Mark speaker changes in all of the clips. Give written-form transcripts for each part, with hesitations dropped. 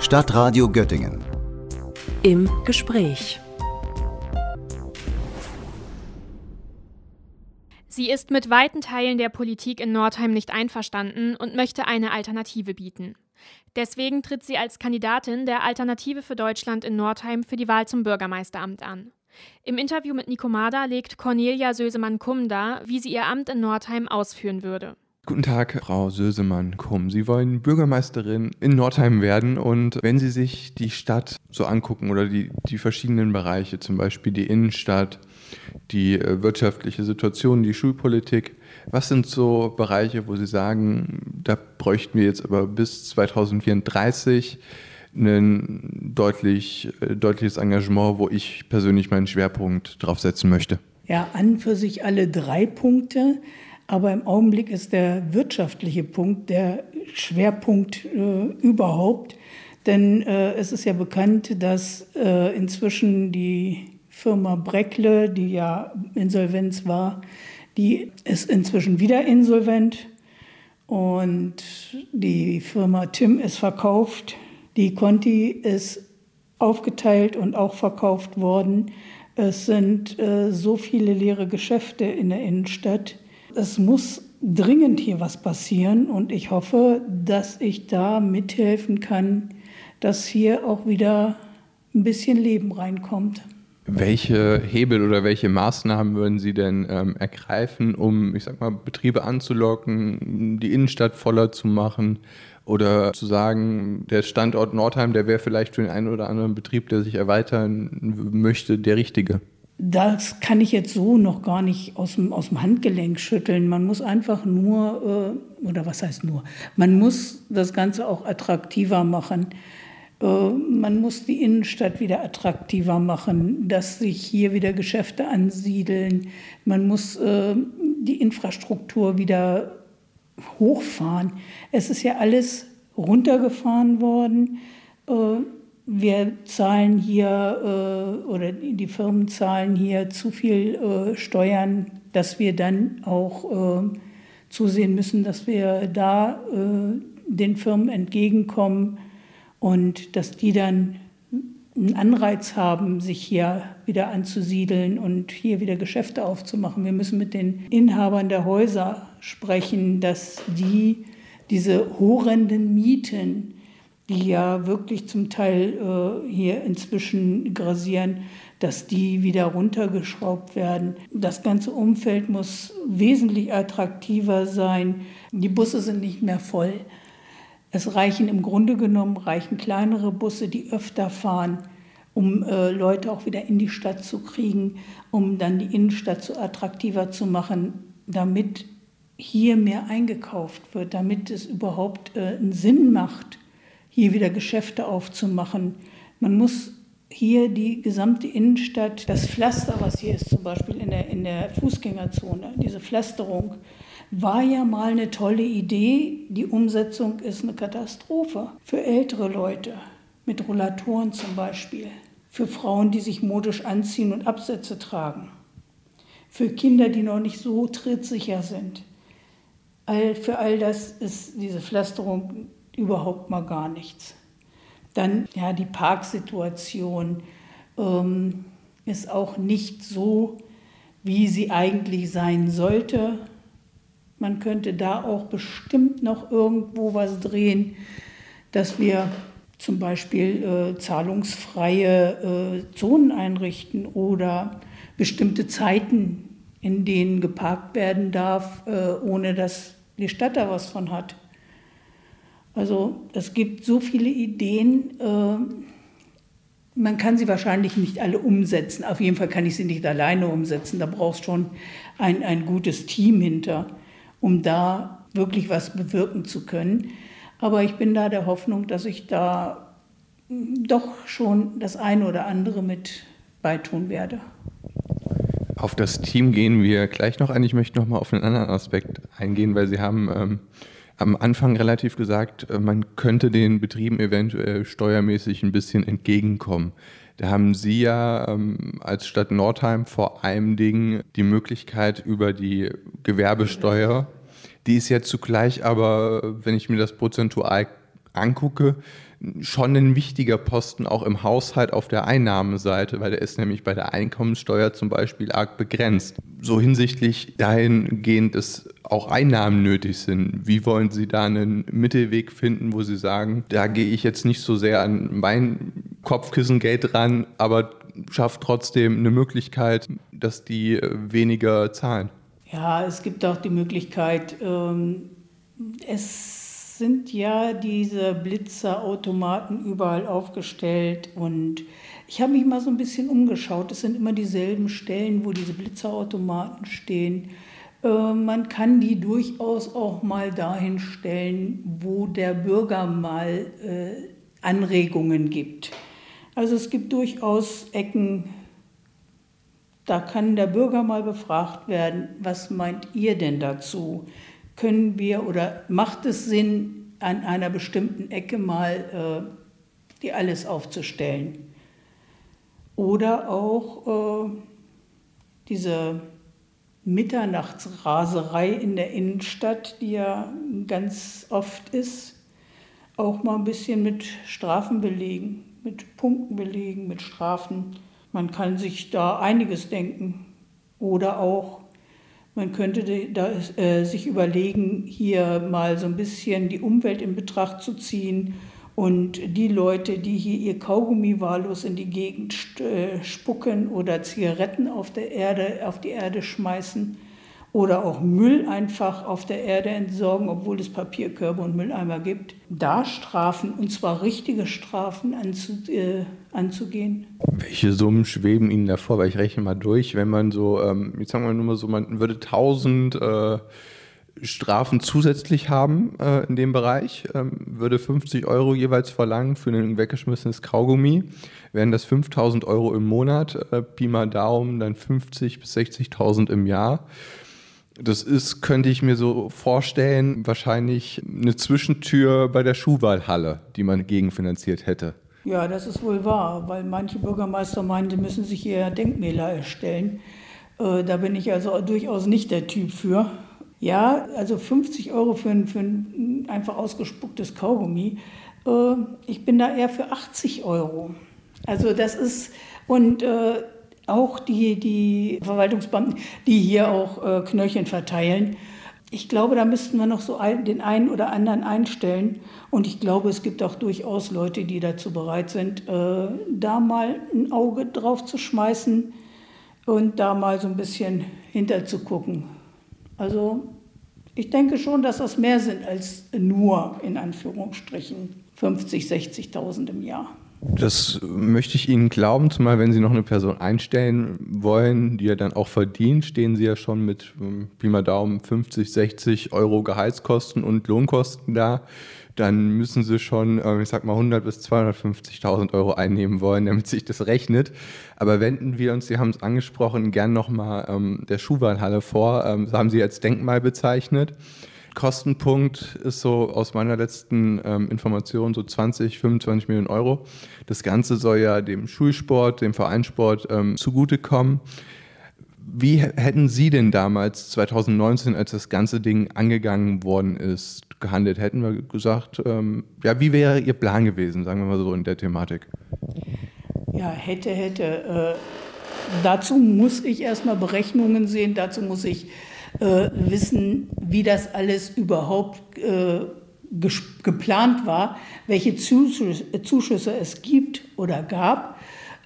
Speaker 1: Stadtradio Göttingen.
Speaker 2: Im Gespräch.
Speaker 3: Sie ist mit weiten Teilen der Politik in Nordheim nicht einverstanden und möchte eine Alternative bieten. Deswegen tritt sie als Kandidatin der Alternative für Deutschland in Nordheim für die Wahl zum Bürgermeisteramt an. Im Interview mit Nico Mader legt Cornelia Sösemann-Kumm dar, wie sie ihr Amt in Nordheim ausführen würde.
Speaker 4: Guten Tag, Frau Sösemann-Kumm. Sie wollen Bürgermeisterin in Nordheim werden und wenn Sie sich die Stadt so angucken oder die verschiedenen Bereiche, zum Beispiel die Innenstadt, die wirtschaftliche Situation, die Schulpolitik, was sind so Bereiche, wo Sie sagen, da bräuchten wir jetzt aber bis 2034 ein deutliches Engagement, wo ich persönlich meinen Schwerpunkt drauf setzen möchte?
Speaker 5: Ja, an für sich alle 3 Punkte. Aber im Augenblick ist der wirtschaftliche Punkt der Schwerpunkt überhaupt. Denn es ist ja bekannt, dass inzwischen die Firma Breckle, die ja Insolvenz war, die ist inzwischen wieder insolvent. Und die Firma Tim ist verkauft. Die Conti ist aufgeteilt und auch verkauft worden. Es sind so viele leere Geschäfte in der Innenstadt. Es muss dringend hier was passieren und ich hoffe, dass ich da mithelfen kann, dass hier auch wieder ein bisschen Leben reinkommt.
Speaker 4: Welche Hebel oder welche Maßnahmen würden Sie denn ergreifen, um, Betriebe anzulocken, die Innenstadt voller zu machen oder zu sagen, der Standort Nordheim, der wäre vielleicht für den einen oder anderen Betrieb, der sich erweitern möchte, der richtige?
Speaker 5: Das kann ich jetzt so noch gar nicht aus dem Handgelenk schütteln. Man muss einfach man muss das Ganze auch attraktiver machen. Man muss die Innenstadt wieder attraktiver machen, dass sich hier wieder Geschäfte ansiedeln. Man muss die Infrastruktur wieder hochfahren. Es ist ja alles runtergefahren worden. Wir zahlen hier oder die Firmen zahlen hier zu viel Steuern, dass wir dann auch zusehen müssen, dass wir da den Firmen entgegenkommen und dass die dann einen Anreiz haben, sich hier wieder anzusiedeln und hier wieder Geschäfte aufzumachen. Wir müssen mit den Inhabern der Häuser sprechen, dass diese horrenden Mieten, die ja wirklich zum Teil hier inzwischen grassieren, dass die wieder runtergeschraubt werden. Das ganze Umfeld muss wesentlich attraktiver sein. Die Busse sind nicht mehr voll. Es reichen im Grunde genommen kleinere Busse, die öfter fahren, um Leute auch wieder in die Stadt zu kriegen, um dann die Innenstadt so attraktiver zu machen, damit hier mehr eingekauft wird, damit es überhaupt einen Sinn macht, hier wieder Geschäfte aufzumachen. Man muss hier die gesamte Innenstadt, das Pflaster, was hier ist, zum Beispiel in der Fußgängerzone, diese Pflasterung, war ja mal eine tolle Idee. Die Umsetzung ist eine Katastrophe. Für ältere Leute, mit Rollatoren zum Beispiel. Für Frauen, die sich modisch anziehen und Absätze tragen. Für Kinder, die noch nicht so trittsicher sind. Für all das ist diese Pflasterung überhaupt mal gar nichts. Dann, ja, die Parksituation ist auch nicht so, wie sie eigentlich sein sollte. Man könnte da auch bestimmt noch irgendwo was drehen, dass wir zum Beispiel zahlungsfreie Zonen einrichten oder bestimmte Zeiten, in denen geparkt werden darf, ohne dass die Stadt da was von hat. Also es gibt so viele Ideen, man kann sie wahrscheinlich nicht alle umsetzen. Auf jeden Fall kann ich sie nicht alleine umsetzen. Da brauchst schon ein gutes Team hinter, um da wirklich was bewirken zu können. Aber ich bin da der Hoffnung, dass ich da doch schon das eine oder andere mit beitun werde.
Speaker 4: Auf das Team gehen wir gleich noch ein. Ich möchte noch mal auf einen anderen Aspekt eingehen, weil Sie haben am Anfang relativ gesagt, man könnte den Betrieben eventuell steuermäßig ein bisschen entgegenkommen. Da haben Sie ja als Stadt Nordheim vor allem Dingen die Möglichkeit über die Gewerbesteuer, die ist ja zugleich aber, wenn ich mir das prozentual angucke, schon ein wichtiger Posten auch im Haushalt auf der Einnahmenseite, weil der ist nämlich bei der Einkommenssteuer zum Beispiel arg begrenzt. So hinsichtlich dahingehend, dass auch Einnahmen nötig sind. Wie wollen Sie da einen Mittelweg finden, wo Sie sagen, da gehe ich jetzt nicht so sehr an mein Kopfkissengeld ran, aber schafft trotzdem eine Möglichkeit, dass die weniger zahlen?
Speaker 5: Ja, es gibt auch die Möglichkeit, es sind ja diese Blitzerautomaten überall aufgestellt und ich habe mich mal so ein bisschen umgeschaut. Es sind immer dieselben Stellen, wo diese Blitzerautomaten stehen. Man kann die durchaus auch mal dahin stellen, wo der Bürger mal Anregungen gibt. Also es gibt durchaus Ecken, da kann der Bürger mal befragt werden, was meint ihr denn dazu? Können wir oder macht es Sinn, an einer bestimmten Ecke mal die alles aufzustellen? Oder auch diese Mitternachtsraserei in der Innenstadt, die ja ganz oft ist, auch mal ein bisschen mit Strafen belegen, mit Punkten belegen, mit Strafen. Man kann sich da einiges denken. Oder auch man könnte sich überlegen, hier mal so ein bisschen die Umwelt in Betracht zu ziehen und die Leute, die hier ihr Kaugummi wahllos in die Gegend spucken oder Zigaretten auf die Erde schmeißen oder auch Müll einfach auf der Erde entsorgen, obwohl es Papierkörbe und Mülleimer gibt, da Strafen, und zwar richtige Strafen anzugehen.
Speaker 4: Welche Summen schweben Ihnen da vor? Weil ich rechne mal durch, wenn man so, jetzt sagen wir nur mal so, man würde 1000 Strafen zusätzlich haben in dem Bereich, würde 50 € jeweils verlangen für ein weggeschmissenes Kaugummi, wären das 5.000 € im Monat, Pi mal Daumen, dann 50.000 bis 60.000 im Jahr. Das ist, könnte ich mir so vorstellen, wahrscheinlich eine Zwischentür bei der Schuhwahlhalle, die man gegenfinanziert hätte.
Speaker 5: Ja, das ist wohl wahr, weil manche Bürgermeister meinen, die müssen sich hier Denkmäler erstellen. Da bin ich also durchaus nicht der Typ für. Ja, also 50 € für ein einfach ausgespucktes Kaugummi. Ich bin da eher für 80 €. Also das ist, und auch die Verwaltungsbeamten, die hier auch Knöllchen verteilen. Ich glaube, da müssten wir noch so den einen oder anderen einstellen. Und ich glaube, es gibt auch durchaus Leute, die dazu bereit sind, da mal ein Auge drauf zu schmeißen und da mal so ein bisschen hinterzugucken. Also ich denke schon, dass das mehr sind als nur, in Anführungsstrichen, 50.000, 60.000 im Jahr.
Speaker 4: Das möchte ich Ihnen glauben, zumal wenn Sie noch eine Person einstellen wollen, die ja dann auch verdient, stehen Sie ja schon mit Pi mal Daumen 50, 60 € Gehaltskosten und Lohnkosten da. Dann müssen Sie schon, ich sag mal, 100.000 bis 250.000 € einnehmen wollen, damit sich das rechnet. Aber wenden wir uns, Sie haben es angesprochen, gern nochmal der Schuhwahlhalle vor. Das haben Sie als Denkmal bezeichnet. Kostenpunkt ist so aus meiner letzten Information so 20, 25 Millionen €. Das Ganze soll ja dem Schulsport, dem Vereinssport zugutekommen. Wie hätten Sie denn damals, 2019, als das ganze Ding angegangen worden ist, gehandelt? Hätten wir gesagt, ja, wie wäre Ihr Plan gewesen, sagen wir mal so in der Thematik?
Speaker 5: Ja, hätte. Dazu muss ich erstmal Berechnungen sehen, dazu muss ich wissen, wie das alles überhaupt geplant war, welche Zuschüsse es gibt oder gab.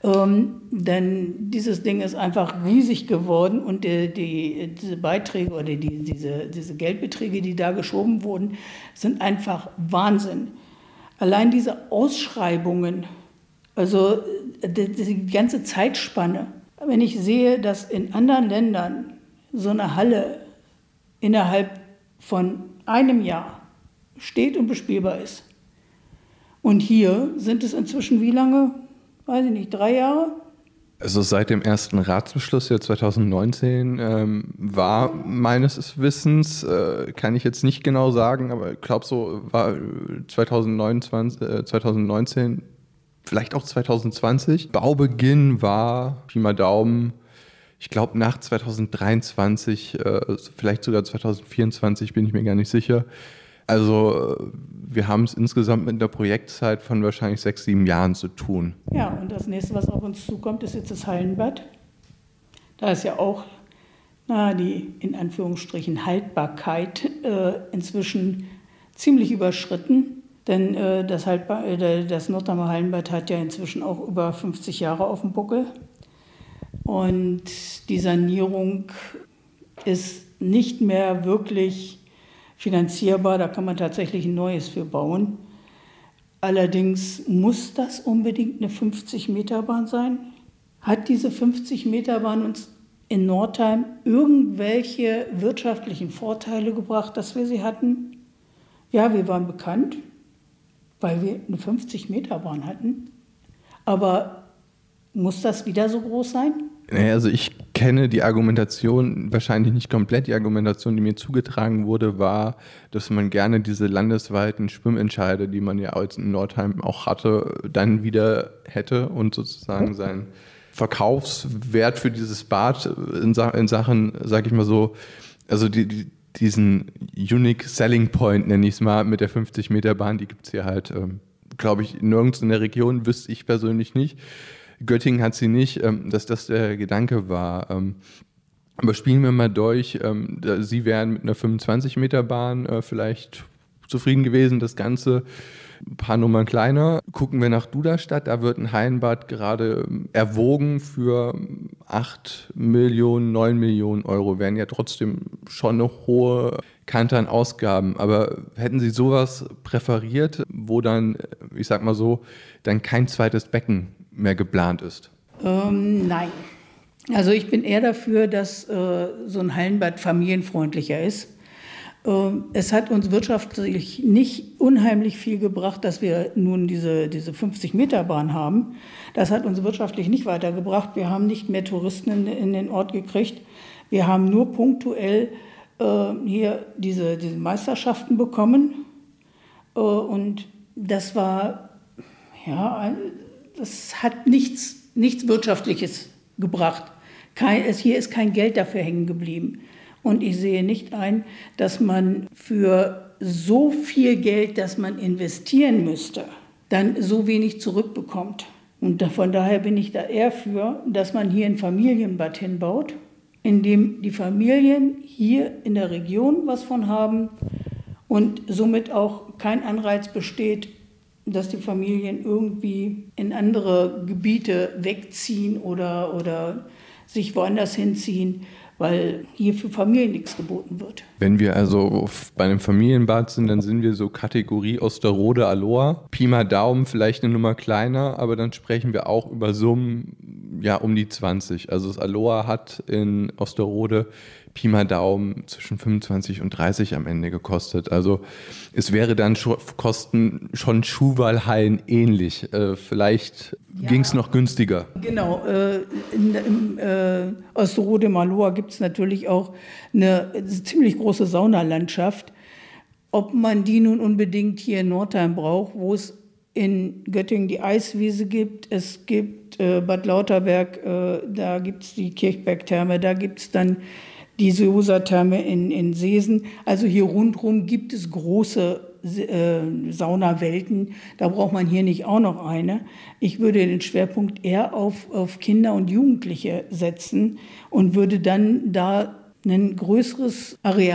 Speaker 5: Denn dieses Ding ist einfach riesig geworden und diese Beiträge oder diese Geldbeträge, die da geschoben wurden, sind einfach Wahnsinn. Allein diese Ausschreibungen, also die ganze Zeitspanne, wenn ich sehe, dass in anderen Ländern so eine Halle innerhalb von einem Jahr steht und bespielbar ist. Und hier sind es inzwischen wie lange? Weiß ich nicht, 3 Jahre?
Speaker 4: Also seit dem ersten Ratsbeschluss, ja 2019, war meines Wissens, kann ich jetzt nicht genau sagen, aber ich glaube so war 2019, vielleicht auch 2020. Baubeginn war, Pi mal Daumen, ich glaube nach 2023, vielleicht sogar 2024, bin ich mir gar nicht sicher. Also wir haben es insgesamt mit einer Projektzeit von wahrscheinlich 6, 7 Jahren zu tun.
Speaker 5: Ja, und das nächste, was auf uns zukommt, ist jetzt das Hallenbad. Da ist ja auch die in Anführungsstrichen Haltbarkeit inzwischen ziemlich überschritten. Denn das Nordheimer Hallenbad hat ja inzwischen auch über 50 Jahre auf dem Buckel. Und die Sanierung ist nicht mehr wirklich finanzierbar. Da kann man tatsächlich ein neues für bauen. Allerdings muss das unbedingt eine 50-Meter-Bahn sein? Hat diese 50-Meter-Bahn uns in Nordheim irgendwelche wirtschaftlichen Vorteile gebracht, dass wir sie hatten? Ja, wir waren bekannt, weil wir eine 50-Meter-Bahn hatten. Aber muss das wieder so groß sein?
Speaker 4: Naja, also ich kenne die Argumentation wahrscheinlich nicht komplett. Die Argumentation, die mir zugetragen wurde, war, dass man gerne diese landesweiten Schwimmentscheide, die man ja als in Nordheim auch hatte, dann wieder hätte und sozusagen seinen Verkaufswert für dieses Bad in Sachen, sag ich mal so, also diesen Unique Selling Point, nenne ich es mal, mit der 50-Meter-Bahn, die gibt es hier halt, glaube ich, nirgends in der Region, wüsste ich persönlich nicht. Göttingen hat sie nicht, dass das der Gedanke war. Aber spielen wir mal durch, Sie wären mit einer 25-Meter-Bahn vielleicht zufrieden gewesen, das Ganze ein paar Nummern kleiner. Gucken wir nach Duderstadt, da wird ein Hallenbad gerade erwogen für 8 Millionen, 9 Millionen Euro. Wären ja trotzdem schon eine hohe Kante an Ausgaben. Aber hätten Sie sowas präferiert, wo dann, ich sag mal so, dann kein zweites Becken mehr geplant ist?
Speaker 5: Nein. Also ich bin eher dafür, dass so ein Hallenbad familienfreundlicher ist. Es hat uns wirtschaftlich nicht unheimlich viel gebracht, dass wir nun diese 50-Meter-Bahn haben. Das hat uns wirtschaftlich nicht weitergebracht. Wir haben nicht mehr Touristen in den Ort gekriegt. Wir haben nur punktuell hier diese Meisterschaften bekommen. Und das war, ja, das hat nichts Wirtschaftliches gebracht. Hier ist kein Geld dafür hängen geblieben. Und ich sehe nicht ein, dass man für so viel Geld, das man investieren müsste, dann so wenig zurückbekommt. Und von daher bin ich da eher für, dass man hier ein Familienbad hinbaut, in dem die Familien hier in der Region was von haben und somit auch kein Anreiz besteht, dass die Familien irgendwie in andere Gebiete wegziehen oder sich woanders hinziehen, weil hier für Familien nichts geboten wird.
Speaker 4: Wenn wir also bei einem Familienbad sind, dann sind wir so Kategorie Osterode, Aloha. Pi mal Daumen, vielleicht eine Nummer kleiner, aber dann sprechen wir auch über Summen, ja, um die 20. Also das Aloha hat in Osterode Pi mal Daumen zwischen 25 und 30 am Ende gekostet. Also es wäre dann Kosten schon Schuhwallhallen ähnlich. Vielleicht ging es noch günstiger.
Speaker 5: Genau. Im Osterode im Aloha gibt es natürlich auch eine ziemlich große Saunalandschaft. Ob man die nun unbedingt hier in Nordheim braucht, wo es in Göttingen die Eiswiese gibt, es gibt Bad Lauterberg, da gibt es die Kirchberg-Therme, da gibt es dann die Seosa-Therme in Seesen. Also hier rundherum gibt es große Saunawelten. Da braucht man hier nicht auch noch eine. Ich würde den Schwerpunkt eher auf Kinder und Jugendliche setzen und würde dann da ein größeres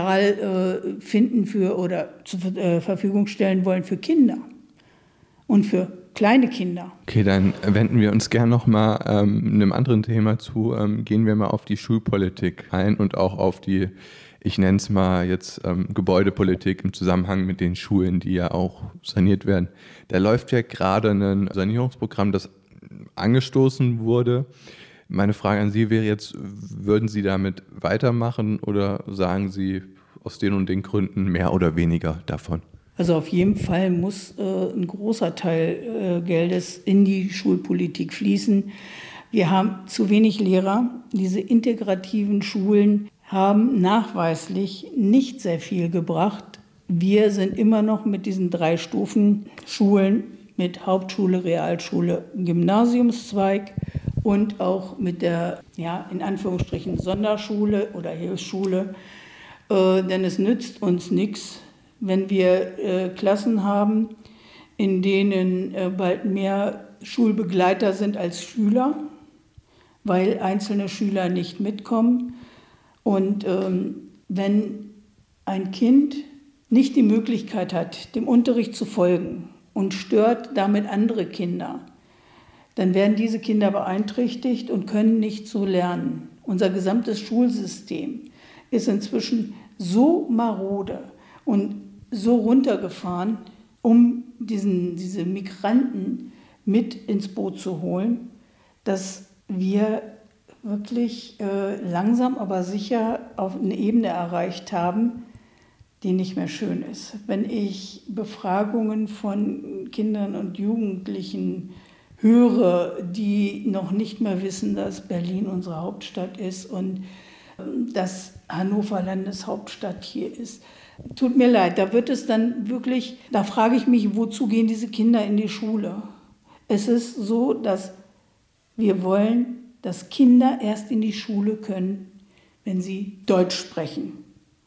Speaker 5: Areal finden oder zur Verfügung stellen wollen für Kinder und für kleine Kinder.
Speaker 4: Okay, dann wenden wir uns gerne nochmal einem anderen Thema zu. Gehen wir mal auf die Schulpolitik ein und auch auf die, ich nenne es mal jetzt Gebäudepolitik im Zusammenhang mit den Schulen, die ja auch saniert werden. Da läuft ja gerade ein Sanierungsprogramm, das angestoßen wurde. Meine Frage an Sie wäre jetzt, würden Sie damit weitermachen oder sagen Sie aus den und den Gründen mehr oder weniger davon?
Speaker 5: Also auf jeden Fall muss ein großer Teil Geldes in die Schulpolitik fließen. Wir haben zu wenig Lehrer. Diese integrativen Schulen haben nachweislich nicht sehr viel gebracht. Wir sind immer noch mit diesen 3 Stufen-Schulen, mit Hauptschule, Realschule, Gymnasiumszweig und auch mit der, ja, in Anführungsstrichen Sonderschule oder Hilfsschule. Denn es nützt uns nichts, Wenn wir Klassen haben, in denen bald mehr Schulbegleiter sind als Schüler, weil einzelne Schüler nicht mitkommen. Und wenn ein Kind nicht die Möglichkeit hat, dem Unterricht zu folgen und stört damit andere Kinder, dann werden diese Kinder beeinträchtigt und können nicht so lernen. Unser gesamtes Schulsystem ist inzwischen so marode und so runtergefahren, um diese Migranten mit ins Boot zu holen, dass wir wirklich langsam, aber sicher auf eine Ebene erreicht haben, die nicht mehr schön ist. Wenn ich Befragungen von Kindern und Jugendlichen höre, die noch nicht mehr wissen, dass Berlin unsere Hauptstadt ist und dass Hannover Landeshauptstadt hier ist. Tut mir leid, da wird es dann wirklich, da frage ich mich, wozu gehen diese Kinder in die Schule? Es ist so, dass wir wollen, dass Kinder erst in die Schule können, wenn sie Deutsch sprechen.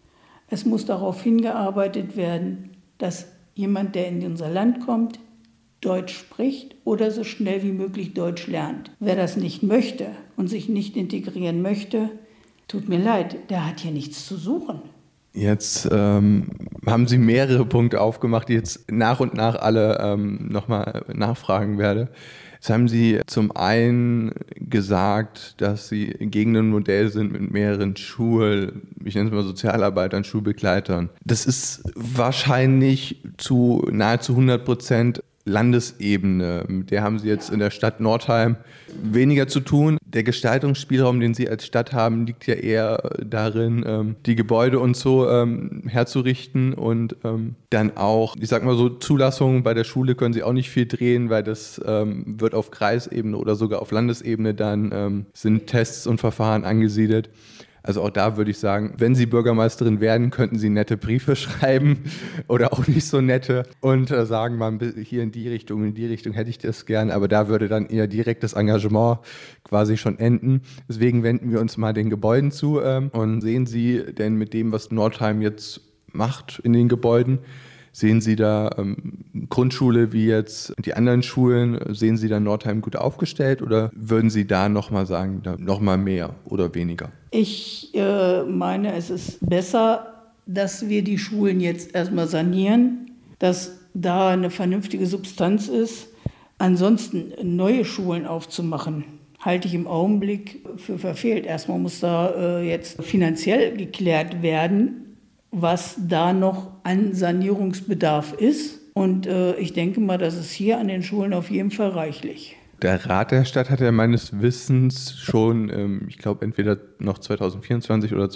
Speaker 5: Es muss darauf hingearbeitet werden, dass jemand, der in unser Land kommt, Deutsch spricht oder so schnell wie möglich Deutsch lernt. Wer das nicht möchte und sich nicht integrieren möchte, tut mir leid, der hat hier nichts zu suchen.
Speaker 4: Jetzt haben Sie mehrere Punkte aufgemacht, die jetzt nach und nach alle nochmal nachfragen werde. Jetzt haben Sie zum einen gesagt, dass Sie gegen ein Modell sind mit mehreren ich nenne es mal Sozialarbeitern, Schulbegleitern. Das ist wahrscheinlich zu nahezu 100% Landesebene. Mit der haben Sie jetzt in der Stadt Northeim weniger zu tun. Der Gestaltungsspielraum, den Sie als Stadt haben, liegt ja eher darin, die Gebäude und so herzurichten und dann auch, ich sag mal so, Zulassungen bei der Schule können Sie auch nicht viel drehen, weil das wird auf Kreisebene oder sogar auf Landesebene dann sind Tests und Verfahren angesiedelt. Also auch da würde ich sagen, wenn Sie Bürgermeisterin werden, könnten Sie nette Briefe schreiben oder auch nicht so nette und sagen, mal hier in die Richtung hätte ich das gern, aber da würde dann Ihr direktes Engagement quasi schon enden. Deswegen wenden wir uns mal den Gebäuden zu und sehen Sie denn mit dem, was Northeim jetzt macht in den Gebäuden, sehen Sie da Grundschule wie jetzt die anderen Schulen, sehen Sie da Northeim gut aufgestellt oder würden Sie da nochmal sagen, nochmal mehr oder weniger?
Speaker 5: Ich meine, es ist besser, dass wir die Schulen jetzt erstmal sanieren, dass da eine vernünftige Substanz ist. Ansonsten neue Schulen aufzumachen, halte ich im Augenblick für verfehlt. Erstmal muss da jetzt finanziell geklärt werden, was da noch an Sanierungsbedarf ist. Und ich denke mal, das ist hier an den Schulen auf jeden Fall reichlich.
Speaker 4: Der Rat der Stadt hat ja meines Wissens schon, ich glaube entweder noch 2024 oder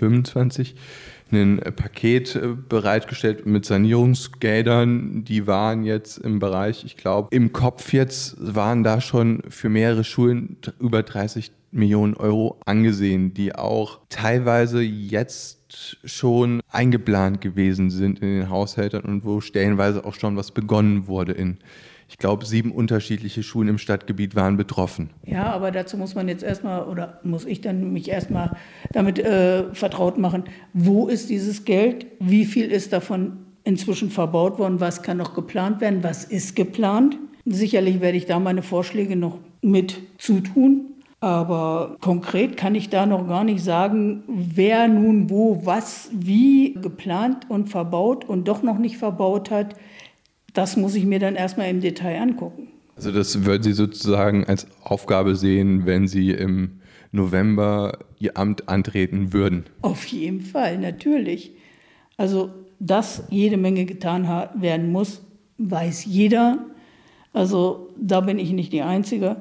Speaker 4: 2025, ein Paket bereitgestellt mit Sanierungsgeldern. Die waren jetzt im Bereich, ich glaube, im Kopf jetzt waren da schon für mehrere Schulen über 30 Millionen Euro angesehen, die auch teilweise jetzt schon eingeplant gewesen sind in den Haushältern und wo stellenweise auch schon was begonnen wurde ich glaube, 7 unterschiedliche Schulen im Stadtgebiet waren betroffen.
Speaker 5: Ja, aber dazu muss man jetzt erstmal, oder muss ich dann mich erstmal damit vertraut machen, wo ist dieses Geld, wie viel ist davon inzwischen verbaut worden, was kann noch geplant werden, was ist geplant. Sicherlich werde ich da meine Vorschläge noch mit zutun, aber konkret kann ich da noch gar nicht sagen, wer nun wo, was, wie geplant und verbaut und doch noch nicht verbaut hat. Das muss ich mir dann erstmal im Detail angucken.
Speaker 4: Also das würden Sie sozusagen als Aufgabe sehen, wenn Sie im November Ihr Amt antreten würden?
Speaker 5: Auf jeden Fall, natürlich. Also, dass jede Menge getan werden muss, weiß jeder. Also da bin ich nicht die Einzige.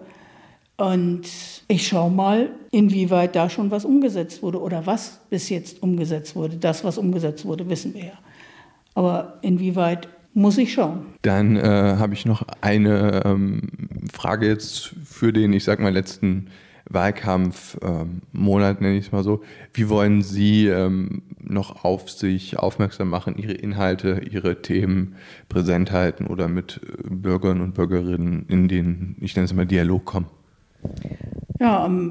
Speaker 5: Und ich schaue mal, inwieweit da schon was umgesetzt wurde oder was bis jetzt umgesetzt wurde. Das, was umgesetzt wurde, wissen wir ja. Aber inwieweit muss ich schauen.
Speaker 4: Dann habe ich noch eine Frage jetzt für den, ich sag mal, letzten Wahlkampfmonat, nenne ich es mal so. Wie wollen Sie noch auf sich aufmerksam machen, Ihre Inhalte, Ihre Themen präsent halten oder mit Bürgern und Bürgerinnen in den, ich nenne es mal, Dialog kommen?
Speaker 5: Ja, am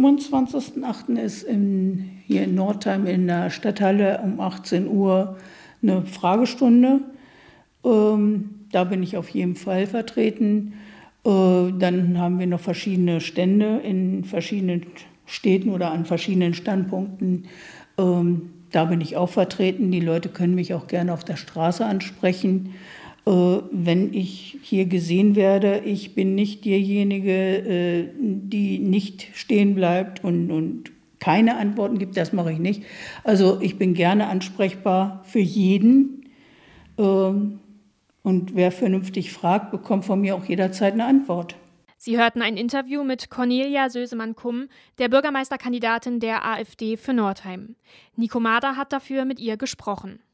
Speaker 5: 25.08. ist hier in Northeim in der Stadthalle um 18 Uhr eine Fragestunde. Da bin ich auf jeden Fall vertreten. Dann haben wir noch verschiedene Stände in verschiedenen Städten oder an verschiedenen Standpunkten. Da bin ich auch vertreten. Die Leute können mich auch gerne auf der Straße ansprechen. Wenn ich hier gesehen werde, ich bin nicht diejenige, die nicht stehen bleibt und keine Antworten gibt, das mache ich nicht. Also ich bin gerne ansprechbar für jeden. Und wer vernünftig fragt, bekommt von mir auch jederzeit eine Antwort.
Speaker 3: Sie hörten ein Interview mit Cornelia Sösemann-Kumm, der Bürgermeisterkandidatin der AfD für Northeim. Nico Mader hat dafür mit ihr gesprochen.